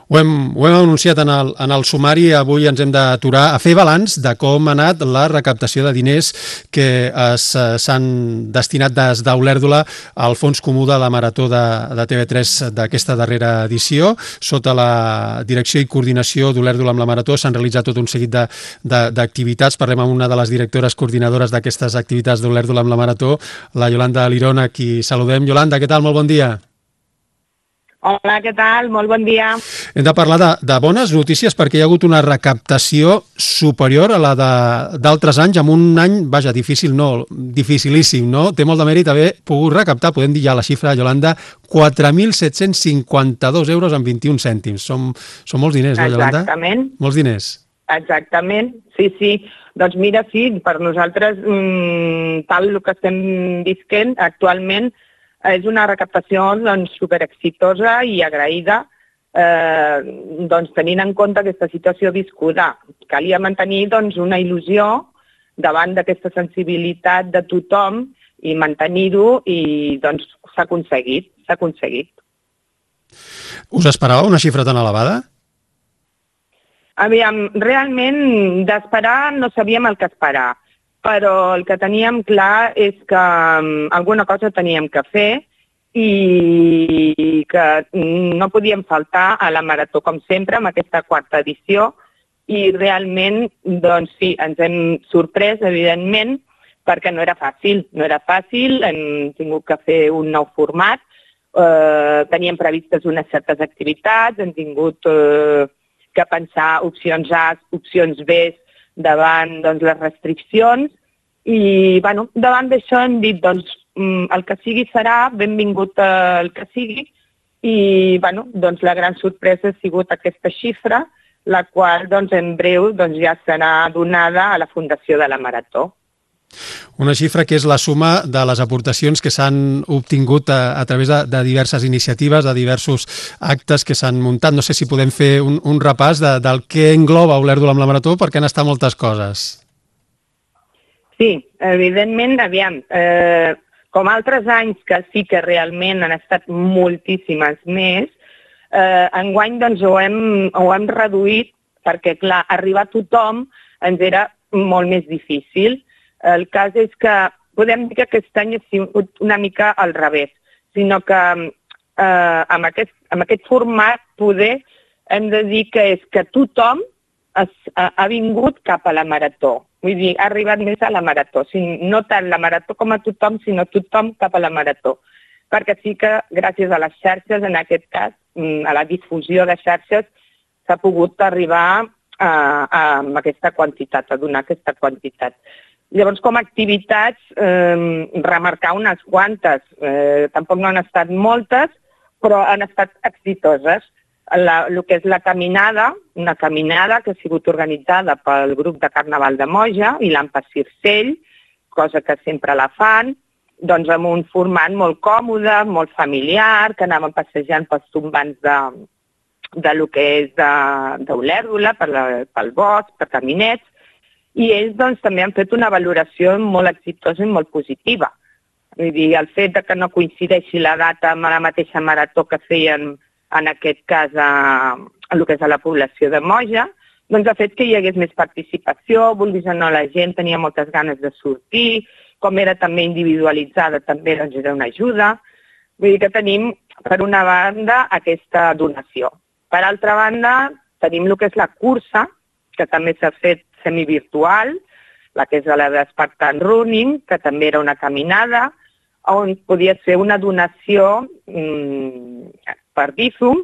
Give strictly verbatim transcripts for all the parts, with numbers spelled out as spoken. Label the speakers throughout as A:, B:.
A: Ho hem, ho hem anunciat en el, en el sumari. Avui ens hem d'aturar a fer balanç de com ha anat la recaptació de diners que s'han destinat des d'Olèrdola al fons comú de la Marató de, de T V tres d'aquesta darrera edició. Sota la direcció i coordinació d'Olèrdola amb la Marató s'han realitzat tot un seguit d'activitats. Parlem amb una de les directores coordinadores d'aquestes activitats d'Olèrdola amb la Marató, la Yolanda Lirona, a qui saludem. Yolanda, què tal? Molt bon dia.
B: Hola, què tal? Molt bon dia.
A: Hem de parlar de, de bones notícies perquè hi ha hagut una recaptació superior a la d'altres anys, amb un any, vaja, difícil no, dificilíssim, no? Té molt de mèrit haver pogut recaptar, podem dir ja la xifra, Yolanda, quatre mil set-cents cinquanta-dos euros amb vint-i-un cèntims. Són, són molts diners, no, Yolanda?
B: Exactament.
A: Molts diners.
B: Exactament, sí, sí. Doncs mira, sí, per nosaltres, mmm, tal el que estem visquent actualment, és una recaptació doncs, superexitosa i agraïda, eh, doncs, tenint en compte aquesta situació viscuda. Calia mantenir doncs, una il·lusió davant d'aquesta sensibilitat de tothom i mantenir-ho i doncs, s'ha aconseguit, s'ha aconseguit.
A: Us esperava una xifra tan elevada?
B: Aviam, realment d'esperar no sabíem el que esperar, però el que teníem clar és que um, alguna cosa teníem que fer i que no podíem faltar a la Marató, com sempre, amb aquesta quarta edició, i realment, doncs sí, ens hem sorprès, evidentment, perquè no era fàcil, no era fàcil, hem tingut que fer un nou format, eh, teníem previstes unes certes activitats, hem tingut eh, que pensar opcions A, opcions B, davant doncs, les restriccions i bueno, davant d'això hem dit doncs, el que sigui serà, benvingut el que sigui i bueno, doncs, la gran sorpresa ha sigut aquesta xifra, la qual doncs, en breu doncs, ja serà donada a la Fundació de la Marató.
A: Una xifra que és la suma de les aportacions que s'han obtingut a, a través de, de diverses iniciatives, de diversos actes que s'han muntat. No sé si podem fer un, un repàs de, del que engloba Olèrdola amb la Marató, perquè han estat moltes coses.
B: Sí, evidentment, aviam, eh, com altres anys que sí que realment han estat moltíssimes més, eh, enguany doncs, ho, hem, ho hem reduït perquè, clar, arribar a tothom ens era molt més difícil. El cas és que podem dir que aquest any ha sigut una mica al revés, sinó que eh, amb, aquest, amb aquest format poder hem de dir que és que tothom es, ha, ha vingut cap a la Marató. Vull dir, ha arribat més a la Marató. No tant la Marató com a tothom, sinó tothom cap a la Marató. Perquè sí que gràcies a les xarxes, en aquest cas, a la difusió de xarxes, s'ha pogut arribar a, a, a aquesta quantitat, a donar aquesta quantitat. Llavors, com a activitats, eh, remarcar unes quantes. Eh, tampoc no han estat moltes, però han estat exitoses. La, el que és la caminada, una caminada que ha sigut organitzada pel grup de Carnaval de Moja i l'Ampa Circell, cosa que sempre la fan, doncs amb un format molt còmode, molt familiar, que anàvem passejant pels tombants de, de lo que és d'Olèrdola, pel bosc, per caminets, i ells doncs, també han fet una valoració molt exitosa i molt positiva. Vull dir, el fet de que no coincideixi la data amb la mateixa marató que feien en aquest cas a, a lo que és a la població de Moja, doncs ha fet que hi hagués més participació, vulguis o no, la gent tenia moltes ganes de sortir, com era també individualitzada, també doncs, era una ajuda. Vull dir que tenim, per una banda, aquesta donació. Per altra banda, tenim el que és la cursa, que també s'ha fet semivirtual, la que és la de Spartan Running, que també era una caminada, on podia ser una donació mmm, per Bizum,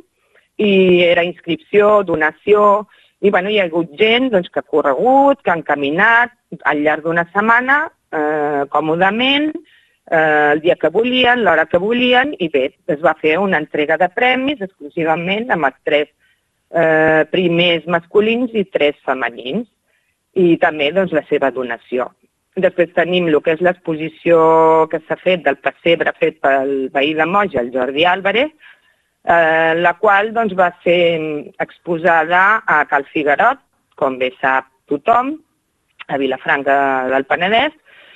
B: i era inscripció, donació, i bueno, hi ha hagut gent doncs, que ha corregut, que han caminat al llarg d'una setmana, eh, còmodament, eh, el dia que volien, l'hora que volien, i bé, es va fer una entrega de premis exclusivament amb els tres eh, primers masculins i tres femenins, i també doncs, la seva donació. Després tenim el que és l'exposició que s'ha fet del pessebre fet pel veí de Moja, el Jordi Álvarez, eh, la qual doncs, va ser exposada a Cal Figuerot, com bé sap tothom, a Vilafranca del Penedès,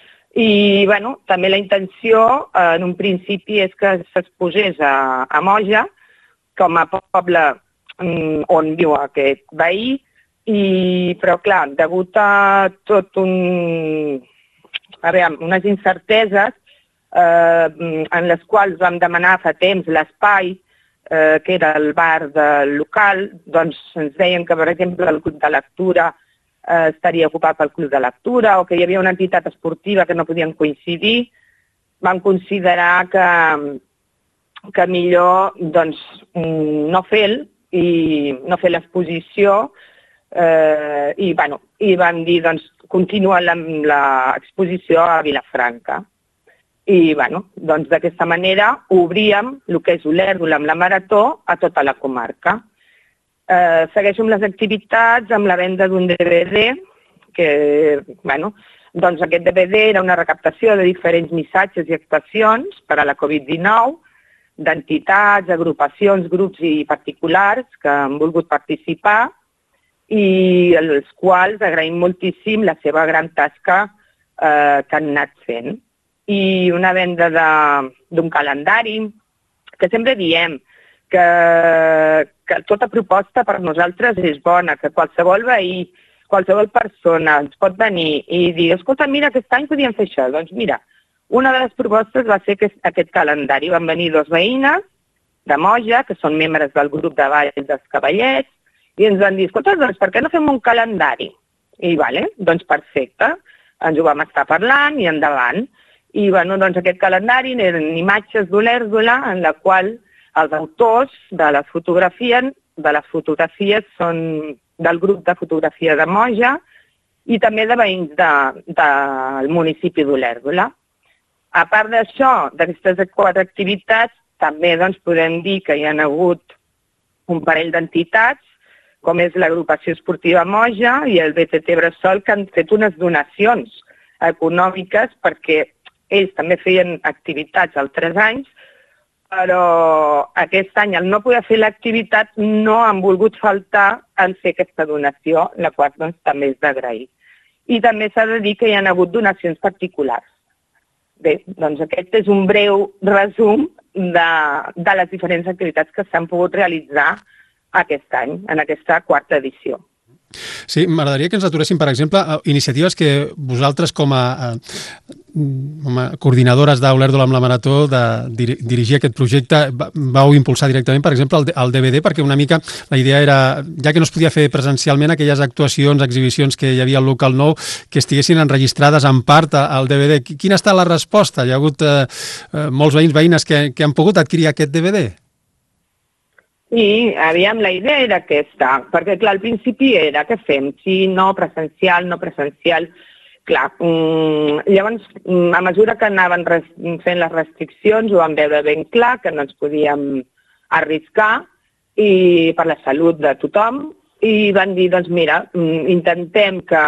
B: i bueno, també la intenció eh, en un principi és que s'exposés a, a Moja com a poble on viu aquest veí, i, però clar, degut a tot un... A veure, unes incerteses eh, en les quals vam demanar fa temps l'espai, eh, que era el bar del local, doncs ens deien que, per exemple, el club de lectura eh, estaria ocupat pel club de lectura o que hi havia una entitat esportiva que no podien coincidir. Vam considerar que, que millor doncs, no fer-lo i no fer l'exposició eh, i, bueno, i vam dir doncs, continua l'exposició a Vilafranca. I bueno, doncs d'aquesta manera obríem el que és Olèrdola amb la Marató a tota la comarca. Eh, segueixo amb les activitats, amb la venda d'un D V D, que bueno, doncs aquest D V D era una recaptació de diferents missatges i actuacions per a la covid dinou, d'entitats, agrupacions, grups i particulars que han volgut participar i els quals agraïm moltíssim la seva gran tasca eh, que han anat fent. I una venda d'un calendari, que sempre diem que, que tota proposta per nosaltres és bona, que qualsevol veí, qualsevol persona ens pot venir i dir, escolta, mira, aquest any podíem fer això. Doncs mira, una de les propostes va ser aquest, aquest calendari. Van venir dos veïnes de Moja, que són membres del grup de ball dels Cavallets, i ens van dir, escolta, doncs per què no fem un calendari? I, vale, doncs perfecte, ens ho vam estar parlant i endavant. I, bueno, doncs aquest calendari eren imatges d'Olèrdola en la qual els autors de les fotografies, de les fotografies són del grup de fotografia de Moja i també de veïns de, del municipi d'Olèrdola. A part d'això, d'aquestes quatre activitats, també doncs, podem dir que hi ha hagut un parell d'entitats, com és l'agrupació esportiva Moja i el B T T Bressol, que han fet unes donacions econòmiques perquè ells també feien activitats altres anys, però aquest any, al no poder fer l'activitat, no han volgut faltar en fer aquesta donació, la qual doncs, també és d'agrair. I també s'ha de dir que hi ha hagut donacions particulars. Bé, doncs aquest és un breu resum de, de les diferents activitats que s'han pogut realitzar aquest any, en aquesta quarta edició.
A: Sí, m'agradaria que ens aturéssim, per exemple, iniciatives que vosaltres com a, com a coordinadores d'Olèrdola amb la Marató de dirigir aquest projecte vau impulsar directament, per exemple, el D V D, perquè una mica la idea era, ja que no es podia fer presencialment, aquelles actuacions, exhibicions que hi havia al local nou, que estiguessin enregistrades en part al D V D. Quina ha estat la resposta? Hi ha hagut eh, molts veïns, veïnes que, que han pogut adquirir aquest D V D?
B: Sí, aviam, la idea era aquesta, perquè clar, al principi era què fem, si no presencial, no presencial, clar, mmm, llavors a mesura que anaven fent les restriccions ho vam veure ben clar, que no ens podíem arriscar i per la salut de tothom i van dir, doncs mira, intentem que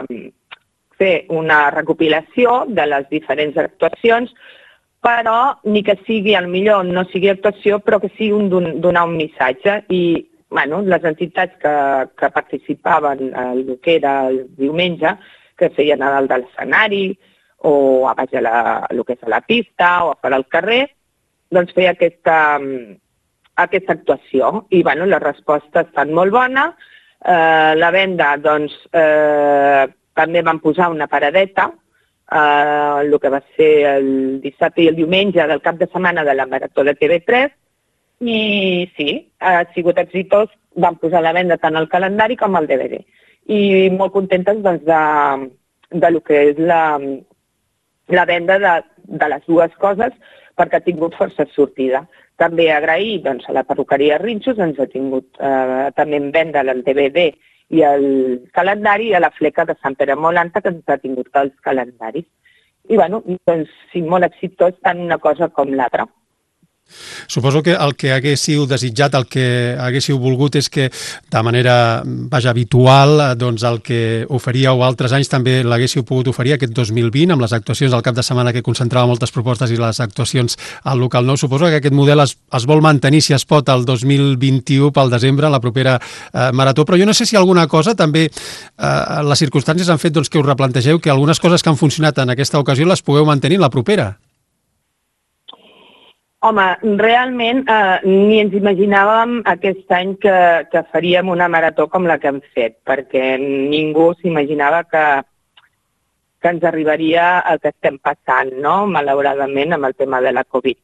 B: fer una recopilació de les diferents actuacions, però ni que sigui, al millor no sigui actuació, però que sigui un, donar un missatge. I bueno, les entitats que, que participaven el que era el diumenge, que feien a dalt de l'escenari, o a baix de la, el que és a la pista, o a fora al carrer, doncs feia aquesta, aquesta actuació. I bueno, la resposta ha estat molt bona. Eh, la venda, doncs, eh, també van posar una paradeta, Uh, el que va ser el dissabte i el diumenge del cap de setmana de la Marató de T V tres i sí, ha sigut exitós, van posar a la venda tant el calendari com el D V D i molt contentes doncs, de, de lo que és la, la venda de, de les dues coses perquè ha tingut força sortida. També agrair doncs, a la perruqueria Rinxos, ens ha tingut uh, també en venda el D V D i el calendari a la fleca de Sant Pere Molanta, que ens ha tingut els calendaris. I, bueno, doncs, sí, molt exitós tant una cosa com l'altra.
A: Suposo que el que haguéssiu desitjat, el que haguéssiu volgut és que de manera, vaja, habitual, doncs el que oferíeu altres anys també l'haguéssiu pogut oferir aquest dos mil vint amb les actuacions del cap de setmana que concentrava moltes propostes i les actuacions al local nou. Suposo que aquest model es, es vol mantenir, si es pot, el dos mil vint-i-u pel desembre, la propera eh, marató, però jo no sé si alguna cosa també, eh, les circumstàncies han fet doncs, que us replantegeu que algunes coses que han funcionat en aquesta ocasió les pugueu mantenir en la propera.
B: Home, realment eh, ni ens imaginàvem aquest any que, que faríem una marató com la que hem fet, perquè ningú s'imaginava que, que ens arribaria el que estem passant, no? Malauradament, amb el tema de la Covid.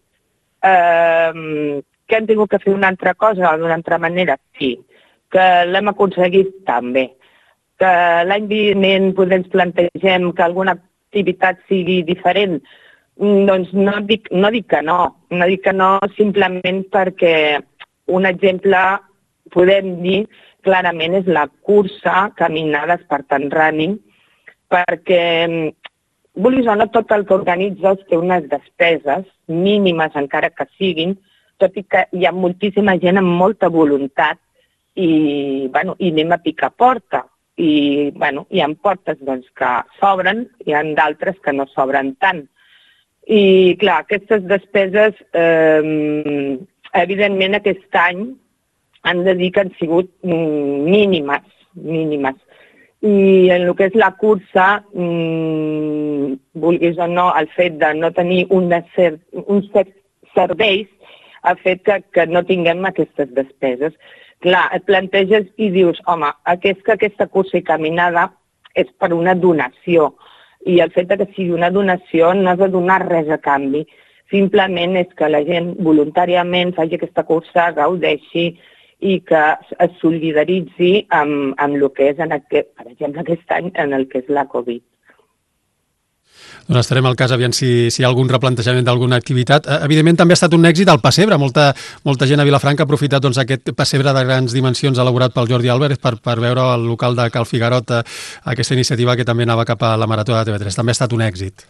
B: Eh, que hem tingut que fer una altra cosa d'una altra manera? Sí. Que l'hem aconseguit també. Que l'any vinent potser ens plantegem que alguna activitat sigui diferent. Doncs no dic, no dic que no, no dic que no simplement perquè un exemple, podem dir, clarament és la cursa caminada Spartan Running, perquè, vulguis o no, tot el que organitzes té unes despeses mínimes encara que siguin, tot i que hi ha moltíssima gent amb molta voluntat i, bueno, i anem a picar porta. I, bueno, hi ha portes doncs, que s'obren, hi ha d'altres que no s'obren tant. I, clar, aquestes despeses, eh, evidentment, aquest any han de dir que han sigut mínimes, mínimes. I en el que és la cursa, mm, vulguis o no, el fet de no tenir un cert, uns certs serveis ha fet que, que no tinguem aquestes despeses. Clar, et planteges i dius, home, aquest, que aquesta cursa i caminada és per una donació. I el fet que sigui una donació no has de donar res a canvi. Simplement és que la gent voluntàriament faci aquesta cursa, gaudeixi i que es solidaritzi amb, amb el que és, en aquest, per exemple, aquest any, en el que és la Covid.
A: Doncs estarem al cas, aviam si, si hi ha algun replantejament d'alguna activitat. Evidentment també ha estat un èxit el pessebre. Molta, molta gent a Vilafranca ha aprofitat doncs, aquest pessebre de grans dimensions elaborat pel Jordi Álvarez per, per veure el local de Cal Figarot, aquesta iniciativa que també anava cap a la Marató de T V tres. També ha estat un èxit.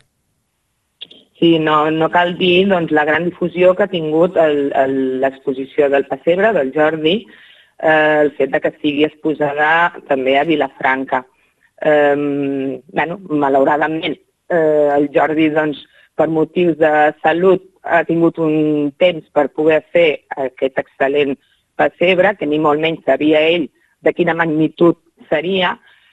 B: Sí, no, no cal dir doncs, la gran difusió que ha tingut l'exposició del pessebre, del Jordi, eh, el fet de que sigui exposada també a Vilafranca. Eh, bueno, malauradament, Eh, el Jordi, doncs, per motius de salut, ha tingut un temps per poder fer aquest excel·lent pessebre, que ni molt menys sabia ell de quina magnitud seria,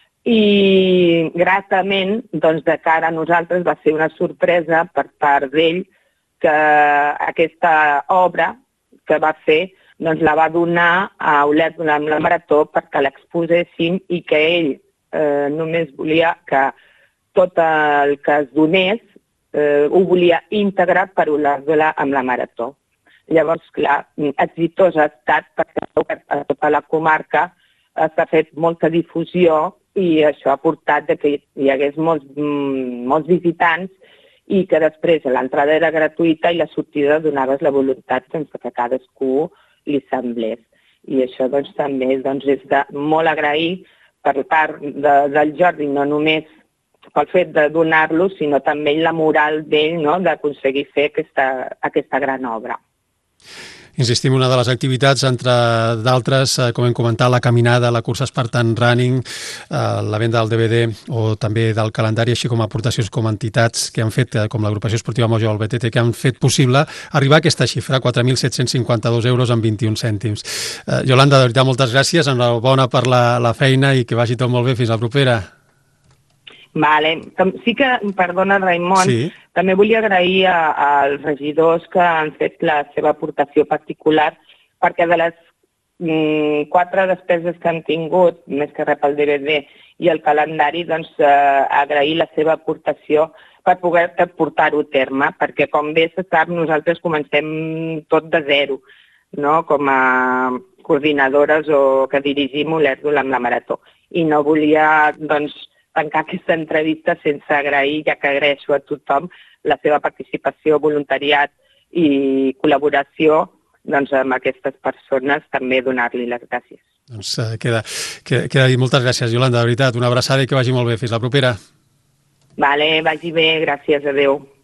B: i gratament, doncs, de cara a nosaltres va ser una sorpresa per part d'ell que aquesta obra que va fer doncs, la va donar a Olèrdola amb la Marató perquè l'exposessin i que ell eh, només volia que tot el que es donés eh, ho volia íntegre per Olèrdola amb la Marató. Llavors, clar, exitós ha estat perquè a tota la comarca s'ha fet molta difusió i això ha portat que hi hagués molts, molts visitants i que després l'entrada era gratuïta i la sortida donaves la voluntat doncs, que cadascú li semblés. I això doncs, també doncs, és de molt agrair per part de, del Jordi, no només pel fet de donar-lo, sinó també la moral d'ell, no?, d'aconseguir fer aquesta, aquesta gran obra.
A: Insistim, una de les activitats, entre d'altres, com hem comentat, la caminada, la cursa Spartan Running, la venda del D V D o també del calendari, així com aportacions com entitats que han fet, com l'Agrupació Esportiva Mojo o el B T T, que han fet possible arribar a aquesta xifra, quatre mil set-cents cinquanta-dos euros amb vint-i-un cèntims. Iolanda, de veritat, moltes gràcies, enhorabona per la, la feina i que vagi tot molt bé. Fins la propera.
B: Vale. Sí que, perdona Raimon, sí. També volia agrair a, als regidors que han fet la seva aportació particular perquè de les mm, quatre despeses que han tingut, més que rep el D V D i el calendari, doncs eh, agrair la seva aportació per poder portar-ho a terme, perquè com bé se sap nosaltres comencem tot de zero, no? Com a coordinadores o que dirigim Olèrdola amb la Marató. I no volia, doncs, tancar aquesta entrevista sense agrair, ja que agraeixo a tothom la seva participació, voluntariat i col·laboració, doncs amb aquestes persones també donar-li les gràcies.
A: Doncs uh, queda, queda, queda dit. Moltes gràcies, Iolanda, de veritat. Una abraçada i que vagi molt bé. Fins la propera.
B: Vale, vagi bé. Gràcies. Adéu.